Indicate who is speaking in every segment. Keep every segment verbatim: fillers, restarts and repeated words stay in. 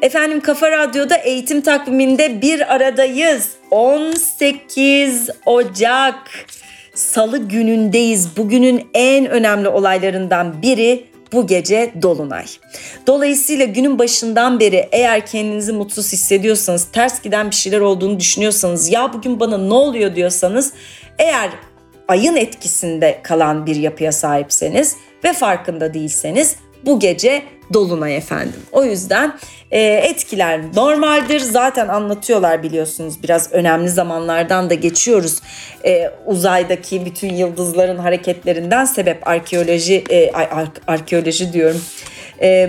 Speaker 1: Efendim Kafa Radyo'da eğitim takviminde bir aradayız. on sekiz Ocak Salı günündeyiz. Bugünün en önemli olaylarından biri bu gece dolunay. Dolayısıyla günün başından beri eğer kendinizi mutsuz hissediyorsanız, ters giden bir şeyler olduğunu düşünüyorsanız, ya bugün bana ne oluyor diyorsanız, eğer ayın etkisinde kalan bir yapıya sahipseniz ve farkında değilseniz bu gece dolunay efendim. O yüzden e, etkiler normaldir. Zaten anlatıyorlar biliyorsunuz, biraz önemli zamanlardan da geçiyoruz. E, uzaydaki bütün yıldızların hareketlerinden sebep arkeoloji, e, ar- arkeoloji diyorum. E,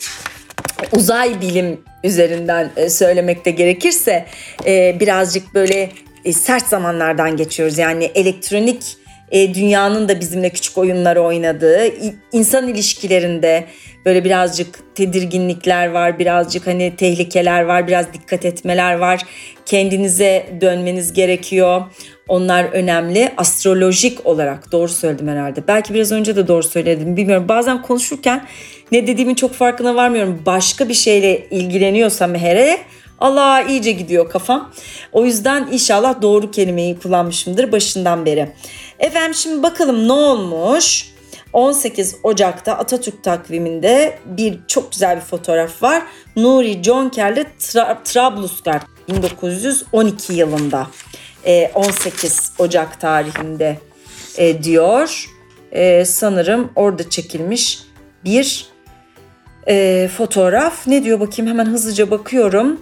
Speaker 1: uzay bilim üzerinden e, söylemekte gerekirse e, birazcık böyle e, sert zamanlardan geçiyoruz. Yani elektronik E, dünyanın da bizimle küçük oyunları oynadığı, insan ilişkilerinde böyle birazcık tedirginlikler var, birazcık hani tehlikeler var, biraz dikkat etmeler var. Kendinize dönmeniz gerekiyor. Onlar önemli. Astrolojik olarak doğru söyledim herhalde. Belki biraz önce de doğru söyledim, bilmiyorum. Bazen konuşurken ne dediğimin çok farkına varmıyorum. Başka bir şeyle ilgileniyorsam hele Allah iyice gidiyor kafam. O yüzden inşallah doğru kelimeyi kullanmışımdır başından beri. Efendim şimdi bakalım ne olmuş? on sekiz Ocak'ta Atatürk takviminde bir çok güzel bir fotoğraf var. Nuri Jonker'le Tra- Trablusgarp bin dokuz yüz on iki yılında e, on sekiz Ocak tarihinde e, diyor. E, sanırım orada çekilmiş bir e, fotoğraf. Ne diyor bakayım, hemen hızlıca bakıyorum.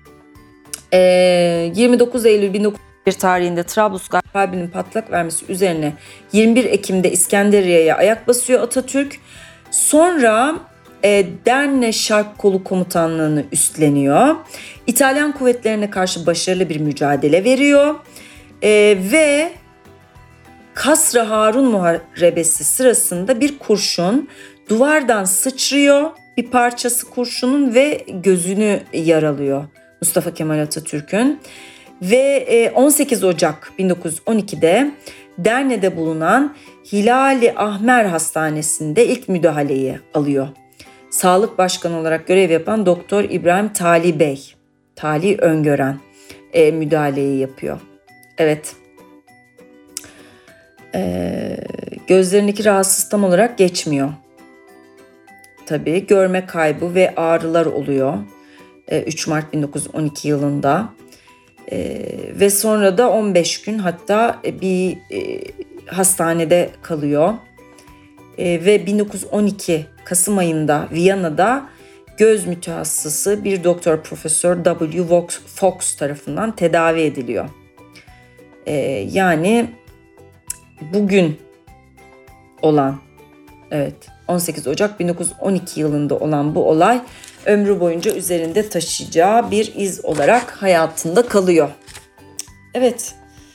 Speaker 1: E, yirmi dokuz Eylül bin dokuz yüz on bir tarihinde Trablusgarp kalbinin patlak vermesi üzerine yirmi bir Ekim'de İskenderiye'ye ayak basıyor Atatürk. Sonra e, Derne Şark Kolu Komutanlığı'nı üstleniyor. İtalyan kuvvetlerine karşı başarılı bir mücadele veriyor. E, ve Kasr-ı Harun Muharebesi sırasında bir kurşun duvardan sıçrıyor. Bir parçası kurşunun ve gözünü yaralıyor Mustafa Kemal Atatürk'ün. Ve on sekiz Ocak bin dokuz yüz on iki'de Derne'de bulunan Hilal-i Ahmer Hastanesi'nde ilk müdahaleyi alıyor. Sağlık Başkanı olarak görev yapan Doktor İbrahim Tali Bey, Tali Öngören e, müdahaleyi yapıyor. Evet. E, gözlerindeki rahatsız tam olarak geçmiyor. Tabii görme kaybı ve ağrılar oluyor. E, üç Mart bin dokuz yüz on iki yılında. Ee, ve sonra da on beş gün hatta bir e, hastanede kalıyor. E, ve bin dokuz yüz on iki Kasım ayında Viyana'da göz mütehassısı bir doktor Profesör W. Fox tarafından tedavi ediliyor. E, yani bugün olan, evet on sekiz Ocak bin dokuz yüz on iki yılında olan bu olay ömrü boyunca üzerinde taşıyacağı bir iz olarak hayatında kalıyor. Evet.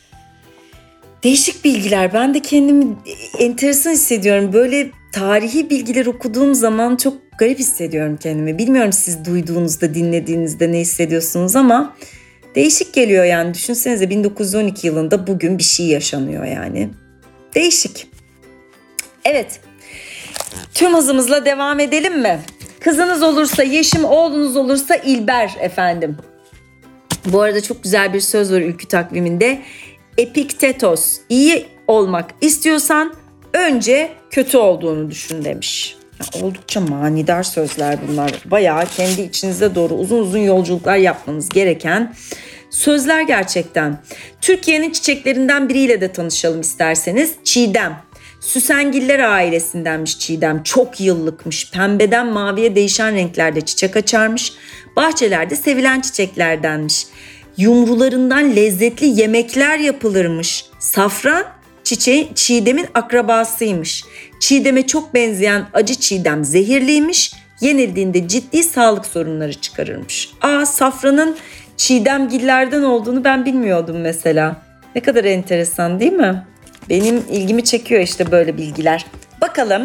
Speaker 1: Değişik bilgiler. Ben de kendimi enteresan hissediyorum. Böyle tarihi bilgiler okuduğum zaman çok garip hissediyorum kendimi. Bilmiyorum siz duyduğunuzda, dinlediğinizde ne hissediyorsunuz ama değişik geliyor yani. Düşünsenize bin dokuz yüz on iki yılında bugün bir şey yaşanıyor yani. Değişik. Evet. Tüm hızımızla devam edelim mi? Kızınız olursa Yeşim, oğlunuz olursa İlber efendim. Bu arada çok güzel bir söz var ülkü takviminde. Epiktetos, iyi olmak istiyorsan önce kötü olduğunu düşün demiş. Ya, oldukça manidar sözler bunlar. Bayağı kendi içinize doğru uzun uzun yolculuklar yapmanız gereken sözler gerçekten. Türkiye'nin çiçeklerinden biriyle de tanışalım isterseniz. Çiğdem. Süsengiller ailesindenmiş Çiğdem. Çok yıllıkmış. Pembeden maviye değişen renklerde çiçek açarmış. Bahçelerde sevilen çiçeklerdenmiş. Yumrularından lezzetli yemekler yapılırmış. Safran çiçeği Çiğdem'in akrabasıymış. Çiğdem'e çok benzeyen acı çiğdem zehirliymiş. Yenildiğinde ciddi sağlık sorunları çıkarırmış. Aa, safranın çiğdemgillerden olduğunu ben bilmiyordum mesela. Ne kadar enteresan değil mi? Benim ilgimi çekiyor işte böyle bilgiler. Bakalım.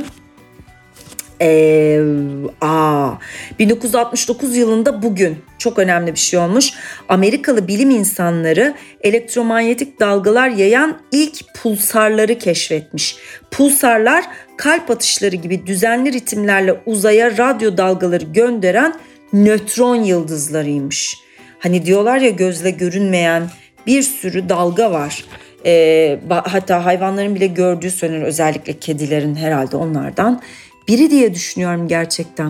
Speaker 1: Ee, aa, bin dokuz yüz altmış dokuz yılında bugün çok önemli bir şey olmuş. Amerikalı bilim insanları elektromanyetik dalgalar yayan ilk pulsarları keşfetmiş. Pulsarlar kalp atışları gibi düzenli ritimlerle uzaya radyo dalgaları gönderen nötron yıldızlarıymış. Hani diyorlar ya, gözle görünmeyen bir sürü dalga var. Ee, hatta hayvanların bile gördüğü söylenir, özellikle kedilerin, herhalde onlardan biri diye düşünüyorum gerçekten.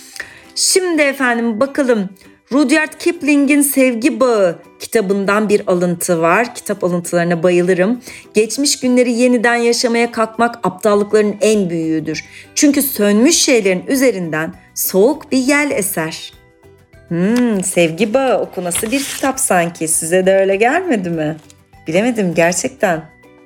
Speaker 1: Şimdi efendim bakalım, Rudyard Kipling'in Sevgi Bağı kitabından bir alıntı var. Kitap alıntılarına bayılırım. Geçmiş günleri yeniden yaşamaya kalkmak aptallıkların en büyüğüdür. Çünkü sönmüş şeylerin üzerinden soğuk bir yel eser. Hmm, Sevgi Bağı okunası bir kitap sanki. Size de öyle gelmedi mi? Bilemedim gerçekten.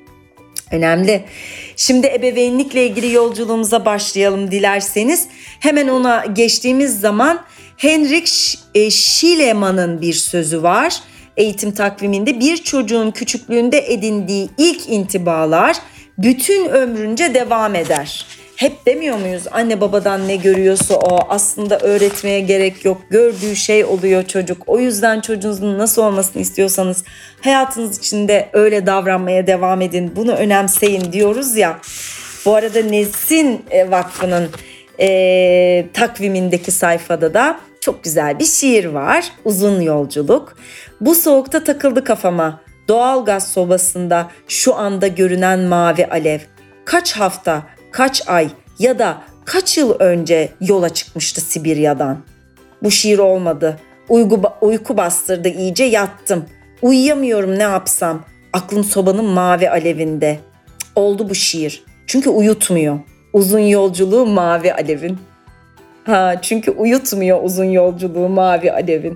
Speaker 1: Önemli. Şimdi ebeveynlikle ilgili yolculuğumuza başlayalım dilerseniz. Hemen ona geçtiğimiz zaman Heinrich Schliemann bir sözü var. Eğitim takviminde bir çocuğun küçüklüğünde edindiği ilk intibalar bütün ömrünce devam eder. Hep demiyor muyuz, anne babadan ne görüyorsa o, aslında öğretmeye gerek yok, gördüğü şey oluyor çocuk. O yüzden çocuğunuzun nasıl olmasını istiyorsanız hayatınız içinde öyle davranmaya devam edin, bunu önemseyin diyoruz ya. Bu arada Nesin Vakfı'nın e, takvimindeki sayfada da çok güzel bir şiir var. Uzun yolculuk. Bu soğukta takıldı kafama, doğalgaz sobasında şu anda görünen mavi alev. Kaç hafta, kaç ay ya da kaç yıl önce yola çıkmıştı Sibirya'dan. Bu şiir olmadı. Uyku, uyku bastırdı, iyice yattım. Uyuyamıyorum, ne yapsam? Aklım sobanın mavi alevinde. Cık, oldu bu şiir. Çünkü uyutmuyor. Uzun yolculuğu mavi alevin. Ha, çünkü uyutmuyor uzun yolculuğu mavi alevin.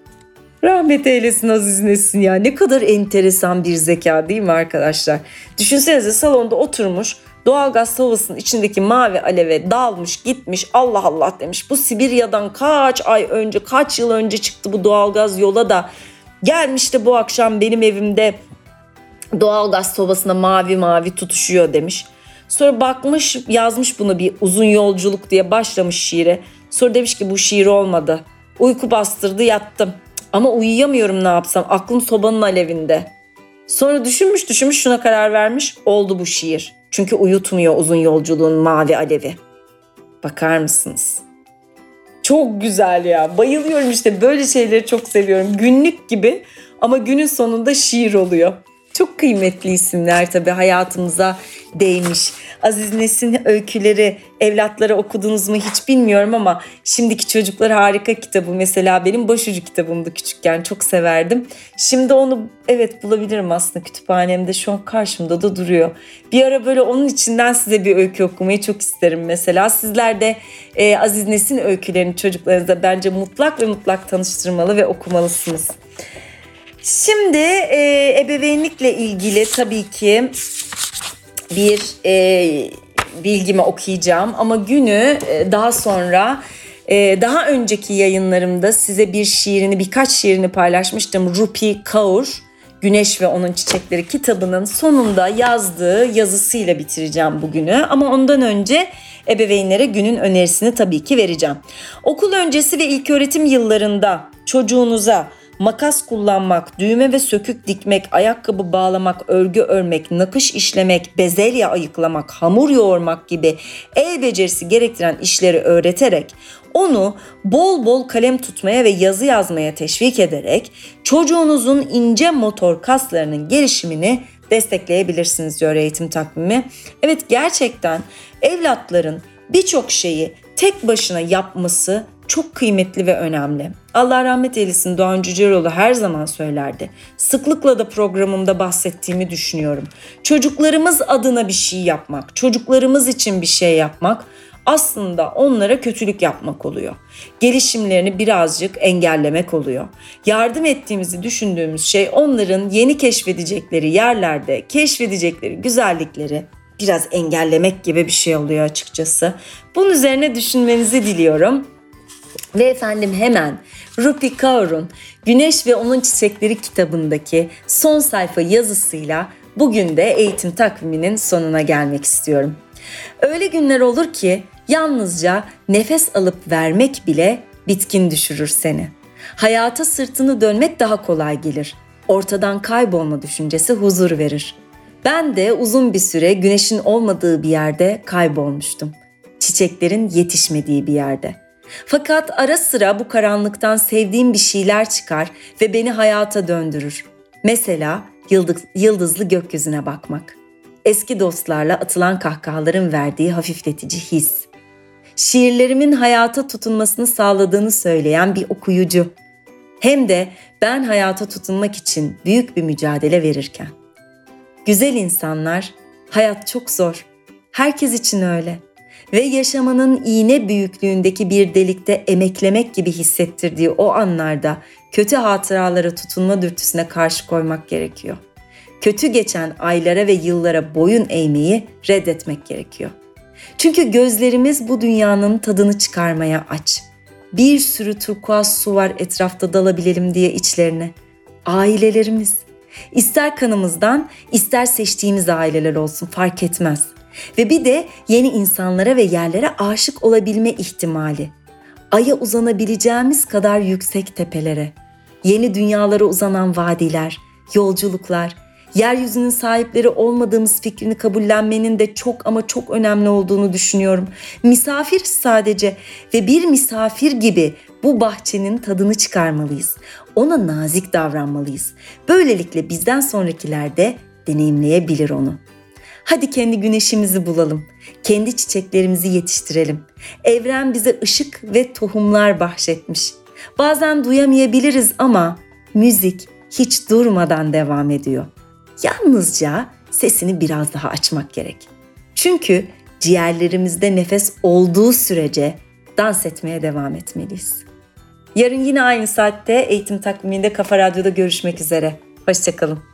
Speaker 1: Rahmet eylesin Aziz Nesin ya. Ne kadar enteresan bir zeka değil mi arkadaşlar? Düşünsenize, salonda oturmuş, doğalgaz sobasının içindeki mavi aleve dalmış gitmiş, Allah Allah demiş. Bu Sibirya'dan kaç ay önce, kaç yıl önce çıktı bu doğalgaz yola da gelmiş de bu akşam benim evimde doğalgaz sobasına mavi mavi tutuşuyor demiş. Sonra bakmış, yazmış bunu bir uzun yolculuk diye, başlamış şiire. Sonra demiş ki bu şiir olmadı. Uyku bastırdı, yattım. Ama uyuyamıyorum, ne yapsam? Aklım sobanın alevinde. Sonra düşünmüş düşünmüş şuna karar vermiş. Oldu bu şiir. Çünkü uyutmuyor uzun yolculuğun mavi alevi. Bakar mısınız? Çok güzel ya. Bayılıyorum işte, böyle şeyleri çok seviyorum. Günlük gibi ama günün sonunda şiir oluyor. Çok kıymetli isimler tabii, hayatımıza değmiş. Aziz Nesin öyküleri evlatlara okudunuz mu hiç bilmiyorum ama Şimdiki Çocuklar harika kitabı mesela benim başucu kitabımdı küçükken, çok severdim. Şimdi onu evet bulabilirim aslında kütüphanemde, şu an karşımda da duruyor. Bir ara böyle onun içinden size bir öykü okumayı çok isterim mesela. Sizler de e, Aziz Nesin öykülerini çocuklarınıza bence mutlak ve mutlak tanıştırmalı ve okumalısınız. Şimdi e, ebeveynlikle ilgili tabii ki bir e, bilgimi okuyacağım ama günü e, daha sonra e, daha önceki yayınlarımda size bir şiirini, birkaç şiirini paylaşmıştım. Rupi Kaur, Güneş ve Onun Çiçekleri kitabının sonunda yazdığı yazısıyla bitireceğim bugünü. Ama ondan önce ebeveynlere günün önerisini tabii ki vereceğim. Okul öncesi ve ilköğretim yıllarında çocuğunuza makas kullanmak, düğme ve sökük dikmek, ayakkabı bağlamak, örgü örmek, nakış işlemek, bezelye ayıklamak, hamur yoğurmak gibi el becerisi gerektiren işleri öğreterek onu bol bol kalem tutmaya ve yazı yazmaya teşvik ederek çocuğunuzun ince motor kaslarının gelişimini destekleyebilirsiniz diyor eğitim takvimi. Evet, gerçekten evlatların birçok şeyi tek başına yapması çok kıymetli ve önemli. Allah rahmet eylesin, Doğan Cüceloğlu her zaman söylerdi. Sıklıkla da programımda bahsettiğimi düşünüyorum. Çocuklarımız adına bir şey yapmak, çocuklarımız için bir şey yapmak aslında onlara kötülük yapmak oluyor. Gelişimlerini birazcık engellemek oluyor. Yardım ettiğimizi düşündüğümüz şey onların yeni keşfedecekleri yerlerde keşfedecekleri güzellikleri biraz engellemek gibi bir şey oluyor açıkçası. Bunun üzerine düşünmenizi diliyorum. Ve efendim hemen Rupi Kaur'un Güneş ve Onun Çiçekleri kitabındaki son sayfa yazısıyla bugün de eğitim takviminin sonuna gelmek istiyorum. Öyle günler olur ki yalnızca nefes alıp vermek bile bitkin düşürür seni. Hayata sırtını dönmek daha kolay gelir. Ortadan kaybolma düşüncesi huzur verir. Ben de uzun bir süre güneşin olmadığı bir yerde kaybolmuştum. Çiçeklerin yetişmediği bir yerde. Fakat ara sıra bu karanlıktan sevdiğim bir şeyler çıkar ve beni hayata döndürür. Mesela yıldız, yıldızlı gökyüzüne bakmak. Eski dostlarla atılan kahkahaların verdiği hafifletici his. Şiirlerimin hayata tutunmasını sağladığını söyleyen bir okuyucu. Hem de ben hayata tutunmak için büyük bir mücadele verirken. Güzel insanlar, hayat çok zor. Herkes için öyle. Ve yaşamanın iğne büyüklüğündeki bir delikte emeklemek gibi hissettirdiği o anlarda kötü hatıralara tutunma dürtüsüne karşı koymak gerekiyor. Kötü geçen aylara ve yıllara boyun eğmeyi reddetmek gerekiyor. Çünkü gözlerimiz bu dünyanın tadını çıkarmaya aç. Bir sürü turkuaz su var etrafta dalabilelim diye içlerine. Ailelerimiz. İster kanımızdan, ister seçtiğimiz aileler olsun fark etmez. Ve bir de yeni insanlara ve yerlere aşık olabilme ihtimali. Ay'a uzanabileceğimiz kadar yüksek tepelere. Yeni dünyalara uzanan vadiler, yolculuklar, yeryüzünün sahipleri olmadığımız fikrini kabullenmenin de çok ama çok önemli olduğunu düşünüyorum. Misafiriz sadece ve bir misafir gibi bu bahçenin tadını çıkarmalıyız. Ona nazik davranmalıyız. Böylelikle bizden sonrakiler de deneyimleyebilir onu. Hadi kendi güneşimizi bulalım. Kendi çiçeklerimizi yetiştirelim. Evren bize ışık ve tohumlar bahşetmiş. Bazen duyamayabiliriz ama müzik hiç durmadan devam ediyor. Yalnızca sesini biraz daha açmak gerek. Çünkü ciğerlerimizde nefes olduğu sürece dans etmeye devam etmeliyiz. Yarın yine aynı saatte Eğitim Takvimi'nde Kafa Radyo'da görüşmek üzere. Hoşça kalın.